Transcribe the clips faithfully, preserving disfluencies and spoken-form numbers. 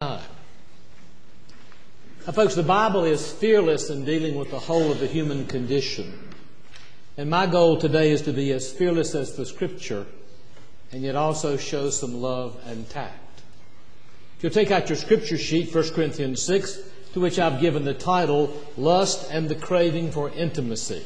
Now, folks, the Bible is fearless in dealing with the whole of the human condition. And my goal today is to be as fearless as the Scripture, and yet also show some love and tact. If you'll take out your Scripture sheet, First Corinthians six, to which I've given the title, Lust and the Craving for Intimacy.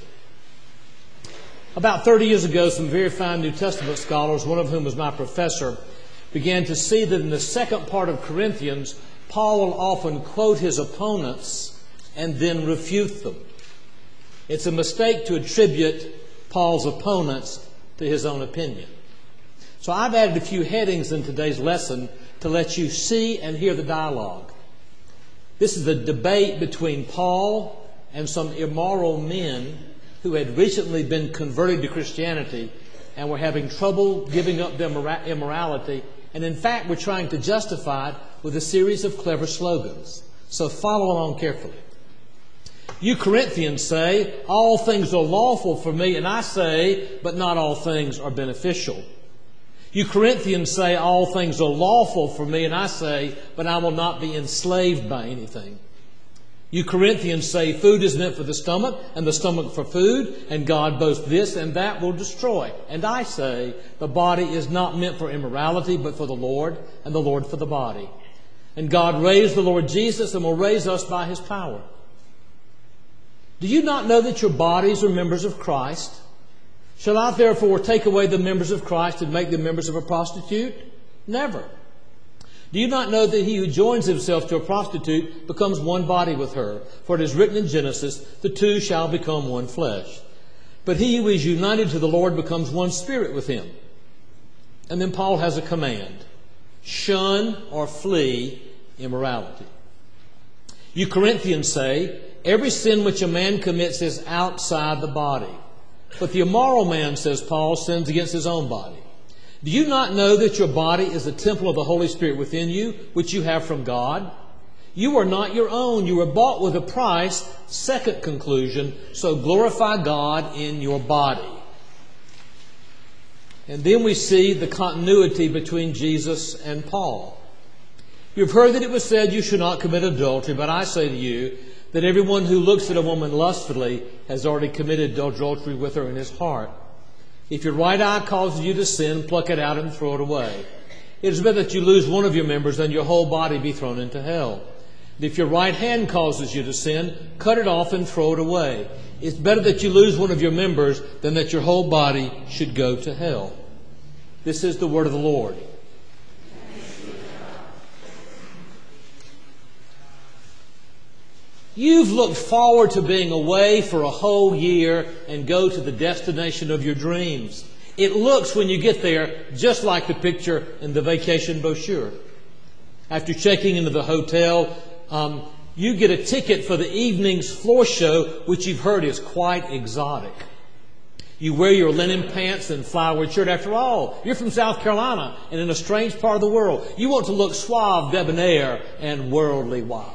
About thirty years ago, some very fine New Testament scholars, one of whom was my professor, began to see that in the second part of Corinthians, Paul will often quote his opponents and then refute them. It's a mistake to attribute Paul's opponents to his own opinion. So I've added a few headings in today's lesson to let you see and hear the dialogue. This is a debate between Paul and some immoral men who had recently been converted to Christianity and were having trouble giving up their immorality, and in fact were trying to justify it with a series of clever slogans. So follow along carefully. You Corinthians say, all things are lawful for me, and I say, but not all things are beneficial. You Corinthians say, all things are lawful for me, and I say, but I will not be enslaved by anything. You Corinthians say, food is meant for the stomach, and the stomach for food, and God both this and that will destroy. And I say, the body is not meant for immorality, but for the Lord, and the Lord for the body. And God raised the Lord Jesus, and will raise us by His power. Do you not know that your bodies are members of Christ? Shall I therefore take away the members of Christ and make them members of a prostitute? Never. Do you not know that he who joins himself to a prostitute becomes one body with her? For it is written in Genesis, the two shall become one flesh. But he who is united to the Lord becomes one spirit with him. And then Paul has a command. Shun or flee immorality. You Corinthians say, every sin which a man commits is outside the body. But the immoral man, says Paul, sins against his own body. Do you not know that your body is a temple of the Holy Spirit within you, which you have from God? You are not your own. You were bought with a price. Second conclusion, so glorify God in your body. And then we see the continuity between Jesus and Paul. You've heard that it was said you should not commit adultery, but I say to you that everyone who looks at a woman lustfully has already committed adultery with her in his heart. If your right eye causes you to sin, pluck it out and throw it away. It is better that you lose one of your members than your whole body be thrown into hell. And if your right hand causes you to sin, cut it off and throw it away. It's better that you lose one of your members than that your whole body should go to hell. This is the word of the Lord. You've looked forward to being away for a whole year and go to the destination of your dreams. It looks, when you get there, just like the picture in the vacation brochure. After checking into the hotel, um, you get a ticket for the evening's floor show, which you've heard is quite exotic. You wear your linen pants and flowered shirt. After all, you're from South Carolina and in a strange part of the world. You want to look suave, debonair, and worldly wise.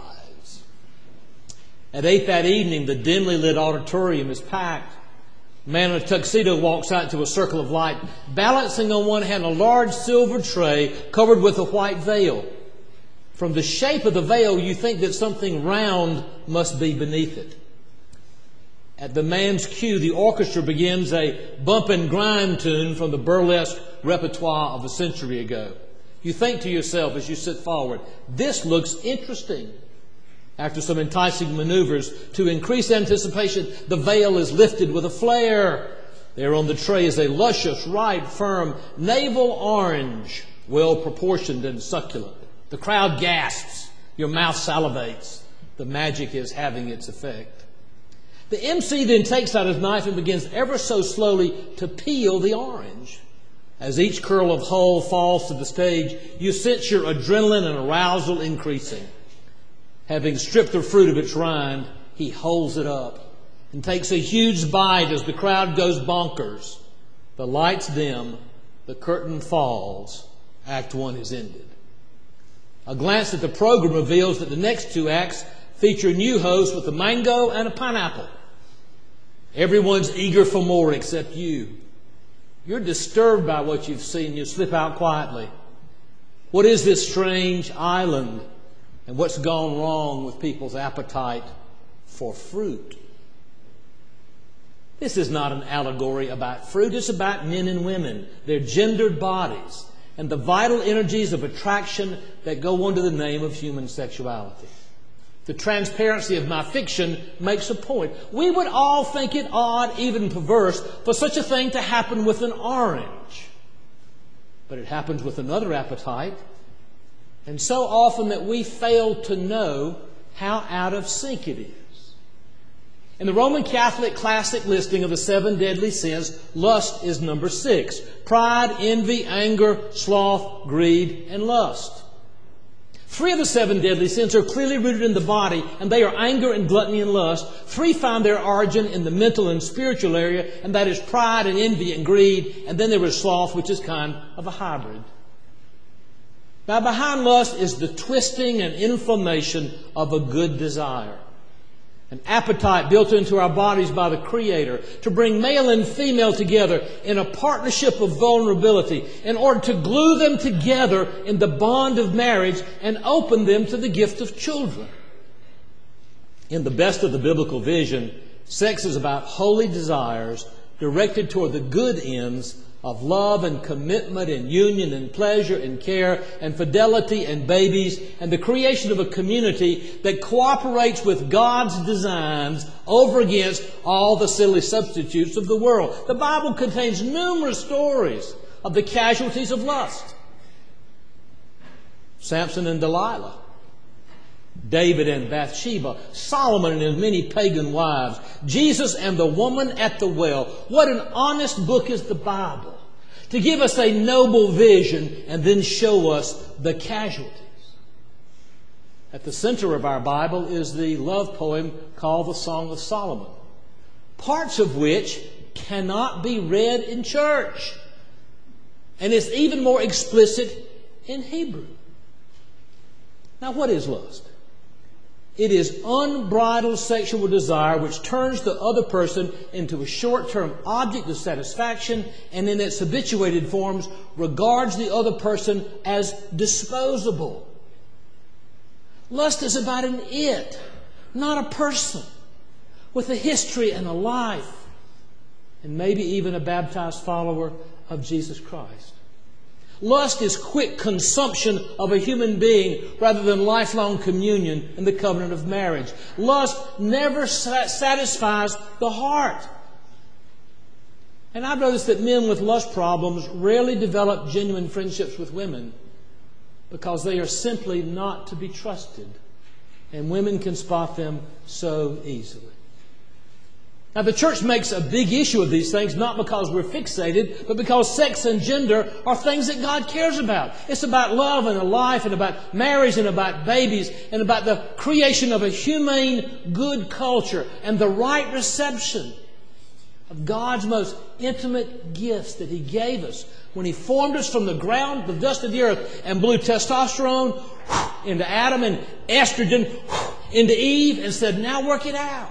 At eight that evening, the dimly lit auditorium is packed. A man in a tuxedo walks out into a circle of light, balancing on one hand a large silver tray covered with a white veil. From the shape of the veil, you think that something round must be beneath it. At the man's cue, the orchestra begins a bump and grind tune from the burlesque repertoire of a century ago. You think to yourself as you sit forward, this looks interesting. After some enticing maneuvers to increase anticipation, the veil is lifted with a flare. There on the tray is a luscious, ripe, firm navel orange, well proportioned and succulent. The crowd gasps. Your mouth salivates. The magic is having its effect. The M C then takes out his knife and begins ever so slowly to peel the orange. As each curl of hull falls to the stage, you sense your adrenaline and arousal increasing. Having stripped the fruit of its rind, he holds it up and takes a huge bite as the crowd goes bonkers. The lights dim, the curtain falls, Act One is ended. A glance at the program reveals that the next two acts feature a new host with a mango and a pineapple. Everyone's eager for more except you. You're disturbed by what you've seen. You slip out quietly. What is this strange island? and what's gone wrong with people's appetite for fruit. This is not an allegory about fruit. It's about men and women, their gendered bodies, and the vital energies of attraction that go under the name of human sexuality. The transparency of my fiction makes a point. We would all think it odd, even perverse, for such a thing to happen with an orange. But it happens with another appetite, and so often that we fail to know how out of sync it is. In the Roman Catholic classic listing of the seven deadly sins, lust is number six. Pride, envy, anger, sloth, greed, and lust. Three of the seven deadly sins are clearly rooted in the body, and they are anger and gluttony and lust. Three find their origin in the mental and spiritual area, and that is pride and envy and greed. And then there is sloth, which is kind of a hybrid. Now, behind lust is the twisting and inflammation of a good desire. An appetite built into our bodies by the Creator to bring male and female together in a partnership of vulnerability in order to glue them together in the bond of marriage and open them to the gift of children. In the best of the biblical vision, sex is about holy desires directed toward the good ends of love and commitment and union and pleasure and care and fidelity and babies and the creation of a community that cooperates with God's designs over against all the silly substitutes of the world. The Bible contains numerous stories of the casualties of lust. Samson and Delilah, David and Bathsheba, Solomon and his many pagan wives, Jesus and the woman at the well. What an honest book is the Bible, to give us a noble vision and then show us the casualties. At the center of our Bible is the love poem called the Song of Solomon, parts of which cannot be read in church, and it's even more explicit in Hebrew. Now, what is lust? It is unbridled sexual desire which turns the other person into a short-term object of satisfaction and in its habituated forms regards the other person as disposable. Lust is about an it, not a person, with a history and a life, and maybe even a baptized follower of Jesus Christ. Lust is quick consumption of a human being rather than lifelong communion in the covenant of marriage. Lust never satisfies the heart. And I've noticed that men with lust problems rarely develop genuine friendships with women because they are simply not to be trusted. And women can spot them so easily. Now, the church makes a big issue of these things, not because we're fixated, but because sex and gender are things that God cares about. It's about love and a life and about marriage and about babies and about the creation of a humane, good culture and the right reception of God's most intimate gifts that He gave us when He formed us from the ground, the dust of the earth, and blew testosterone into Adam and estrogen into Eve and said, now work it out.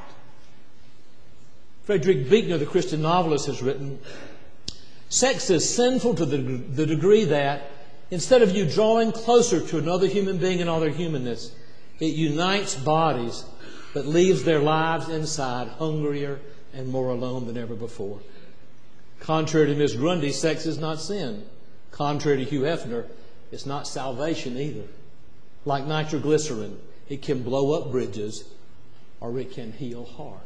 Frederick Buechner, the Christian novelist, has written, sex is sinful to the, the degree that, instead of you drawing closer to another human being in all their humanness, it unites bodies but leaves their lives inside hungrier and more alone than ever before. Contrary to Miss Grundy, sex is not sin. Contrary to Hugh Hefner, it's not salvation either. Like nitroglycerin, it can blow up bridges or it can heal hearts.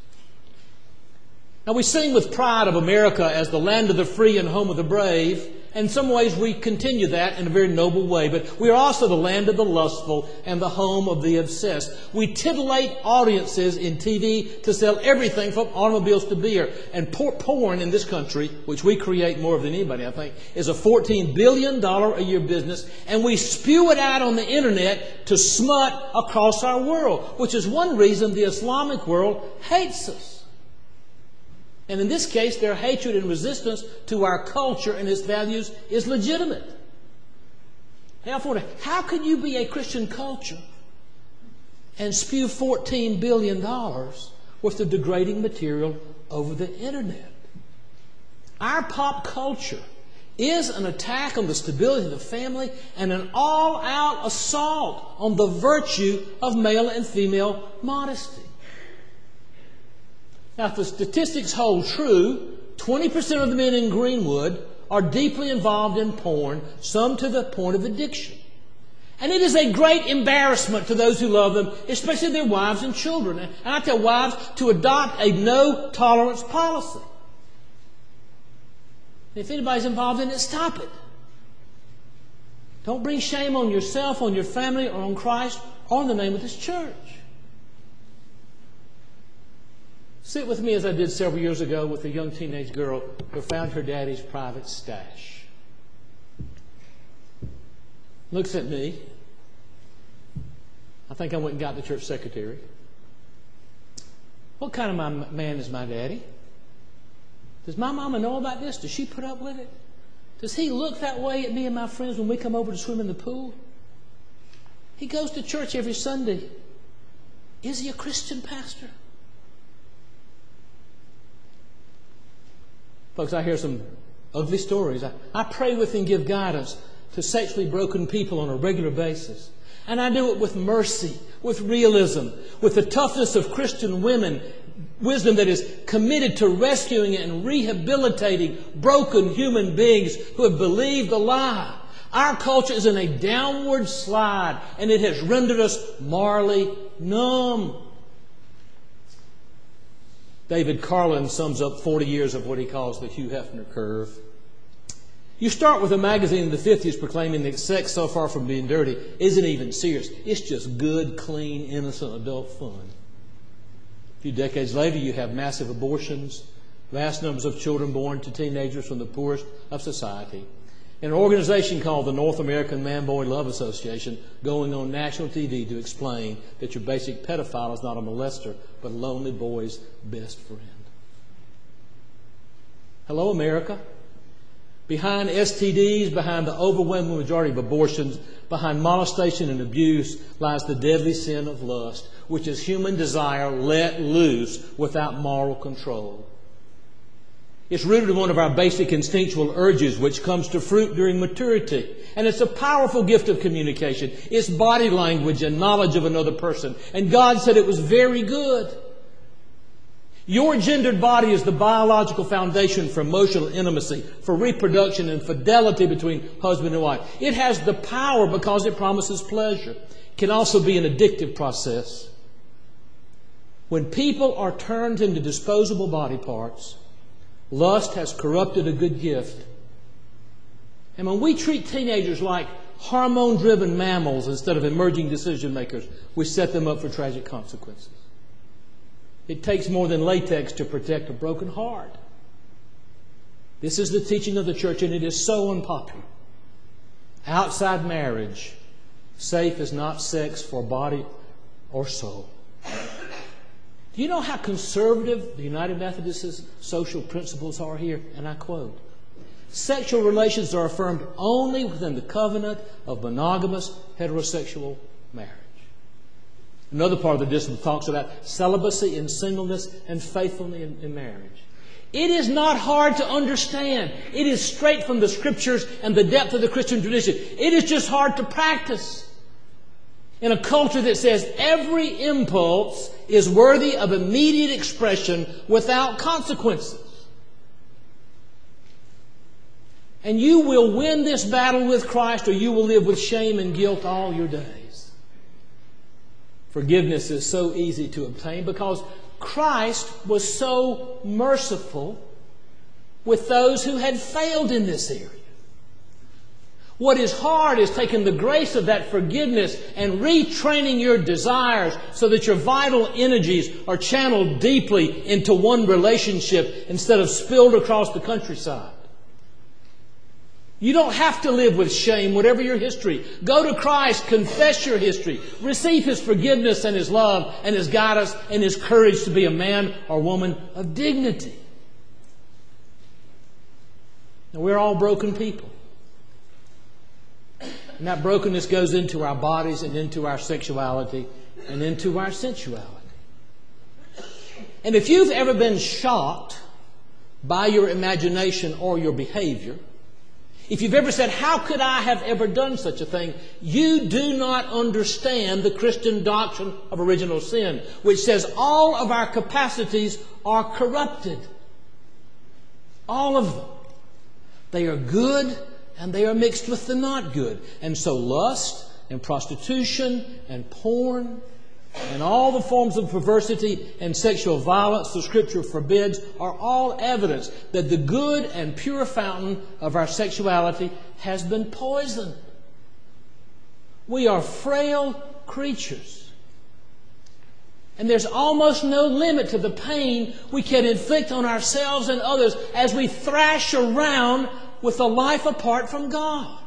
Now, we sing with pride of America as the land of the free and home of the brave. In some ways, we continue that in a very noble way. But we are also the land of the lustful and the home of the obsessed. We titillate audiences in T V to sell everything from automobiles to beer. And porn in this country, which we create more of than anybody, I think, is a fourteen billion dollars a year business. And we spew it out on the internet to smut across our world, which is one reason the Islamic world hates us. And in this case, their hatred and resistance to our culture and its values is legitimate. Therefore, how can you be a Christian culture and spew fourteen billion dollars worth of degrading material over the internet? Our pop culture is an attack on the stability of the family and an all-out assault on the virtue of male and female modesty. Now, if the statistics hold true, twenty percent of the men in Greenwood are deeply involved in porn, some to the point of addiction. And it is a great embarrassment to those who love them, especially their wives and children. And I tell wives to adopt a no-tolerance policy. If anybody's involved in it, stop it. Don't bring shame on yourself, on your family, or on Christ, or on the name of this church. Sit with me as I did several years ago with a young teenage girl who found her daddy's private stash. Looks at me. I think I went and got the church secretary. What kind of my man is my daddy? Does my mama know about this? Does she put up with it? Does he look that way at me and my friends when we come over to swim in the pool? He goes to church every Sunday. Is he a Christian pastor? Folks, I hear some ugly stories. I, I pray with and give guidance to sexually broken people on a regular basis. And I do it with mercy, with realism, with the toughness of Christian women, wisdom that is committed to rescuing and rehabilitating broken human beings who have believed the lie. Our culture is in a downward slide, and it has rendered us morally numb. David Carlin sums up forty years of what he calls the Hugh Hefner curve. You start with a magazine in the fifties proclaiming that sex, so far from being dirty, isn't even serious. It's just good, clean, innocent adult fun. A few decades later, you have massive abortions, vast numbers of children born to teenagers from the poorest of society. An organization called the North American Man-Boy Love Association going on national T V to explain that your basic pedophile is not a molester, but a lonely boy's best friend. Hello, America. Behind S T Ds, behind the overwhelming majority of abortions, behind molestation and abuse lies the deadly sin of lust, which is human desire let loose without moral control. It's rooted in one of our basic instinctual urges, which comes to fruit during maturity. And it's a powerful gift of communication. It's body language and knowledge of another person. And God said it was very good. Your gendered body is the biological foundation for emotional intimacy, for reproduction and fidelity between husband and wife. It has the power because it promises pleasure. It can also be an addictive process. When people are turned into disposable body parts, lust has corrupted a good gift. And when we treat teenagers like hormone-driven mammals instead of emerging decision makers, we set them up for tragic consequences. It takes more than latex to protect a broken heart. This is the teaching of the church, and it is so unpopular. Outside marriage, safe is not sex for body or soul. Do you know how conservative the United Methodist social principles are here? And I quote, sexual relations are affirmed only within the covenant of monogamous heterosexual marriage. Another part of the discipline talks about celibacy and singleness and faithfulness in, in marriage. It is not hard to understand. It is straight from the Scriptures and the depth of the Christian tradition. It is just hard to practice. In a culture that says every impulse is worthy of immediate expression without consequences. And you will win this battle with Christ, or you will live with shame and guilt all your days. Forgiveness is so easy to obtain because Christ was so merciful with those who had failed in this area. What is hard is taking the grace of that forgiveness and retraining your desires so that your vital energies are channeled deeply into one relationship instead of spilled across the countryside. You don't have to live with shame, whatever your history. Go to Christ, confess your history, receive His forgiveness and His love and His guidance and His courage to be a man or woman of dignity. Now, we're all broken people. And that brokenness goes into our bodies and into our sexuality and into our sensuality. And if you've ever been shocked by your imagination or your behavior, If you've ever said, how could I have ever done such a thing? You do not understand the Christian doctrine of original sin, which says all of our capacities are corrupted. All of them. They are good and they are mixed with the not good. And so lust and prostitution and porn and all the forms of perversity and sexual violence the Scripture forbids are all evidence that the good and pure fountain of our sexuality has been poisoned. We are frail creatures. And there's almost no limit to the pain we can inflict on ourselves and others as we thrash around with a life apart from God.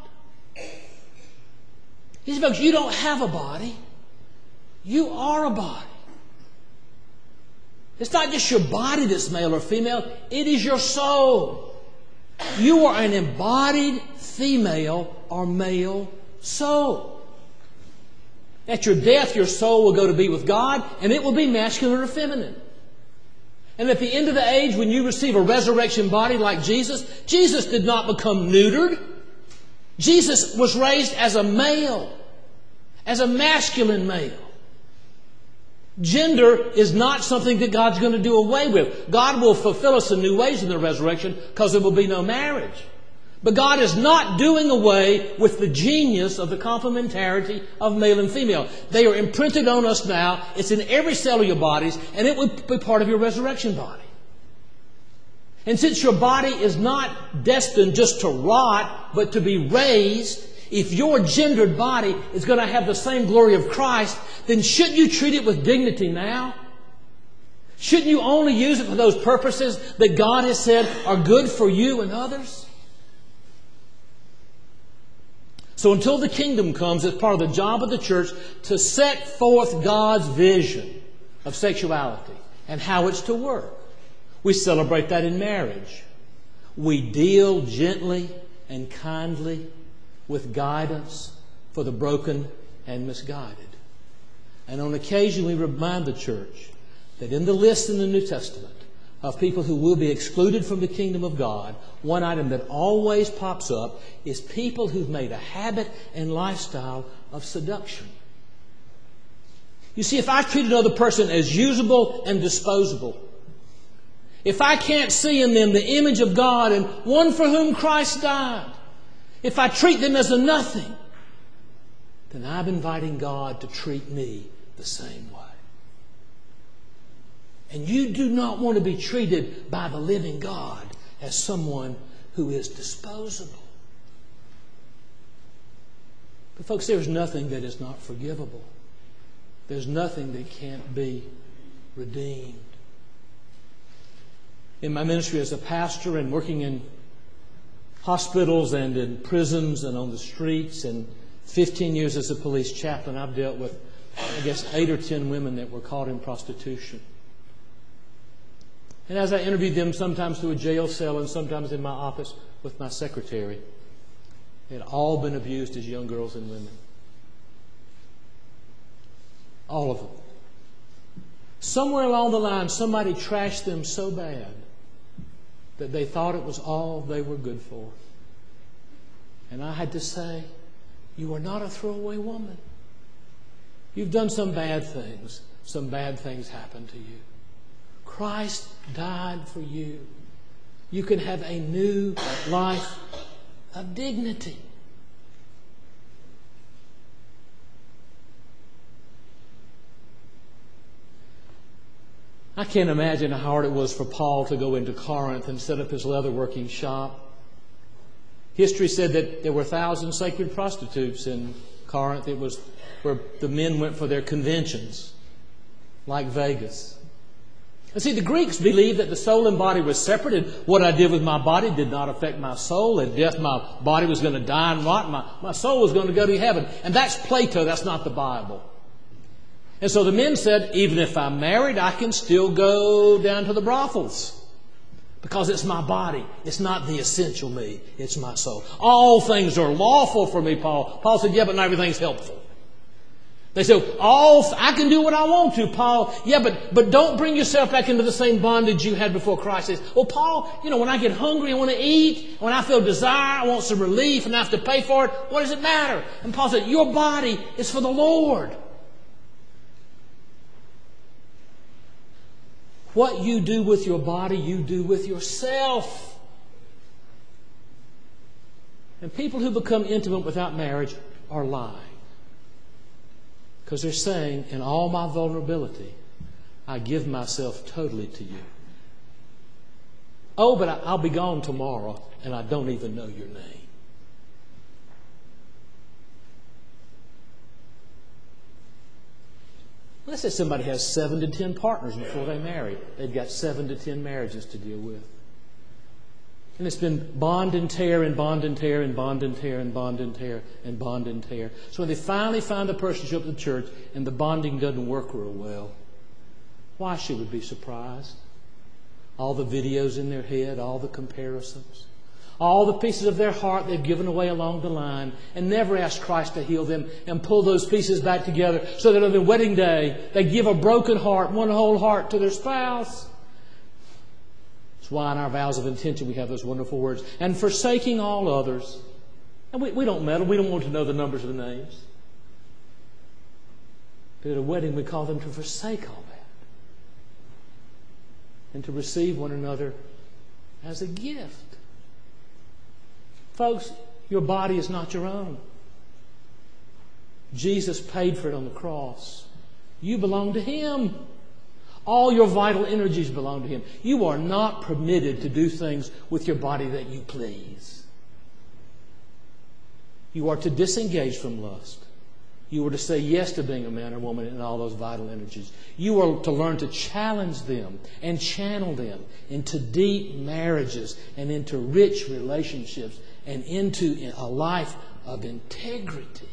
These folks, you don't have a body. You are a body. It's not just your body that's male or female. It is your soul. You are an embodied female or male soul. At your death, your soul will go to be with God, and it will be masculine or feminine. And at the end of the age, when you receive a resurrection body like Jesus, Jesus did not become neutered. Jesus was raised as a male, as a masculine male. Gender is not something that God's going to do away with. God will fulfill us in new ways in the resurrection because there will be no marriage. But God is not doing away with the genius of the complementarity of male and female. They are imprinted on us now. It's in every cell of your bodies, and it will be part of your resurrection body. And since your body is not destined just to rot, but to be raised, if your gendered body is going to have the same glory of Christ, then shouldn't you treat it with dignity now? Shouldn't you only use it for those purposes that God has said are good for you and others? So until the kingdom comes, it's part of the job of the church to set forth God's vision of sexuality and how it's to work. We celebrate that in marriage. We deal gently and kindly with guidance for the broken and misguided. And on occasion we remind the church that in the list in the New Testament of people who will be excluded from the kingdom of God, one item that always pops up is people who've made a habit and lifestyle of seduction. You see, if I treat another person as usable and disposable, if I can't see in them the image of God and one for whom Christ died, if I treat them as a nothing, then I'm inviting God to treat me the same way. And you do not want to be treated by the living God as someone who is disposable. But folks, there's nothing that is not forgivable. There's nothing that can't be redeemed. In my ministry as a pastor and working in hospitals and in prisons and on the streets, and fifteen years as a police chaplain, I've dealt with, I guess, eight or ten women that were caught in prostitution. And as I interviewed them, sometimes through a jail cell and sometimes in my office with my secretary, they had all been abused as young girls and women. All of them. Somewhere along the line, somebody trashed them so bad that they thought it was all they were good for. And I had to say, you are not a throwaway woman. You've done some bad things. Some bad things happened to you. Christ died for you. You can have a new life of dignity. I can't imagine how hard it was for Paul to go into Corinth and set up his leatherworking shop. History said that there were a thousand sacred prostitutes in Corinth. It was where the men went for their conventions, like Vegas. And see, the Greeks believed that the soul and body were separate, and what I did with my body did not affect my soul. At death, my body was going to die and rot. My, my soul was going to go to heaven. And that's Plato. That's not the Bible. And so the men said, even if I'm married, I can still go down to the brothels. Because it's my body. It's not the essential me. It's my soul. All things are lawful for me, Paul. Paul said, yeah, but not everything's helpful. They say, oh, I can do what I want to, Paul. Yeah, but, but don't bring yourself back into the same bondage you had before Christ says, well, Paul, you know, when I get hungry, I want to eat. When I feel desire, I want some relief and I have to pay for it. What does it matter? And Paul said, your body is for the Lord. What you do with your body, you do with yourself. And people who become intimate without marriage are lying. Because they're saying, in all my vulnerability, I give myself totally to you. Oh, but I'll be gone tomorrow, and I don't even know your name. Let's say somebody has seven to ten partners before they marry. They've got seven to ten marriages to deal with. And it's been bond and tear and bond and tear and bond and tear and bond and tear and bond and tear. So when they finally find a person to show up to the church and the bonding doesn't work real well, why should we be surprised? All the videos in their head, all the comparisons, all the pieces of their heart they've given away along the line and never asked Christ to heal them and pull those pieces back together so that on their wedding day they give a broken heart, one whole heart to their spouse. Why in our vows of intention we have those wonderful words. And forsaking all others. And we, we don't meddle. We don't want to know the numbers of the names. But at a wedding we call them to forsake all that. And to receive one another as a gift. Folks, your body is not your own. Jesus paid for it on the cross. You belong to Him. All your vital energies belong to Him. You are not permitted to do things with your body that you please. You are to disengage from lust. You are to say yes to being a man or woman in all those vital energies. You are to learn to challenge them and channel them into deep marriages and into rich relationships and into a life of integrity.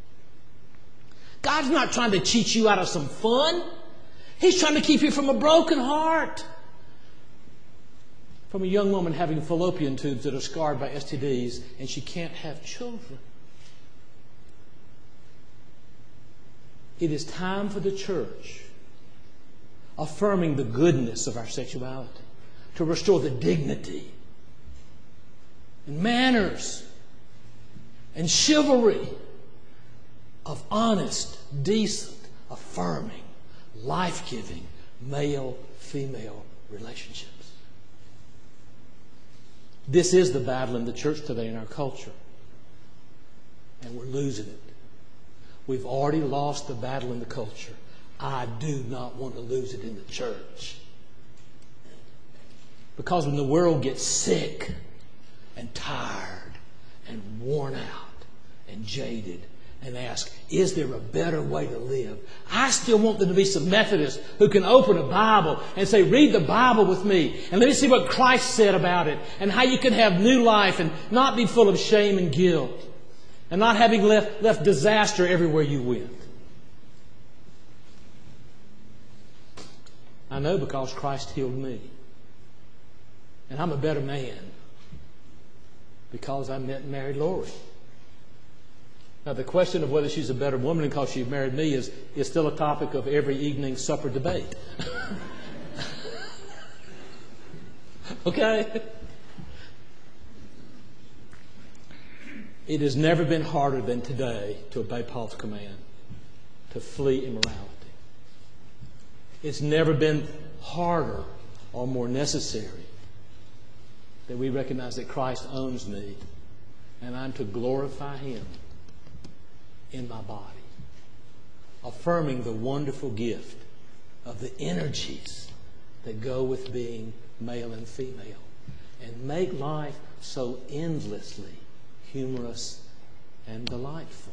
God's not trying to cheat you out of some fun. He's trying to keep you from a broken heart. From a young woman having fallopian tubes that are scarred by S T Ds and she can't have children. It is time for the church, affirming the goodness of our sexuality, to restore the dignity and manners and chivalry of honest, decent, affirming, life-giving, male-female relationships. This is the battle in the church today in our culture. And we're losing it. We've already lost the battle in the culture. I do not want to lose it in the church. Because when the world gets sick and tired and worn out and jaded, and ask, is there a better way to live? I still want there to be some Methodists who can open a Bible and say, read the Bible with me and let me see what Christ said about it and how you can have new life and not be full of shame and guilt and not having left, left disaster everywhere you went. I know because Christ healed me. And I'm a better man because I met and married Lori. Now, the question of whether she's a better woman because she married me is, is still a topic of every evening supper debate. Okay? It has never been harder than today to obey Paul's command, to flee immorality. It's never been harder or more necessary that we recognize that Christ owns me and I'm to glorify Him in my body, affirming the wonderful gift of the energies that go with being male and female, and make life so endlessly humorous and delightful.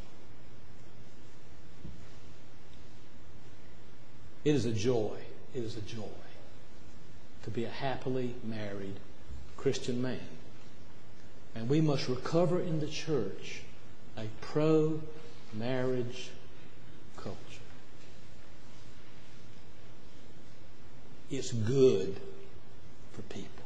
It is a joy, it is a joy to be a happily married Christian man. And we must recover in the church a pro-marriage culture. It's good for people.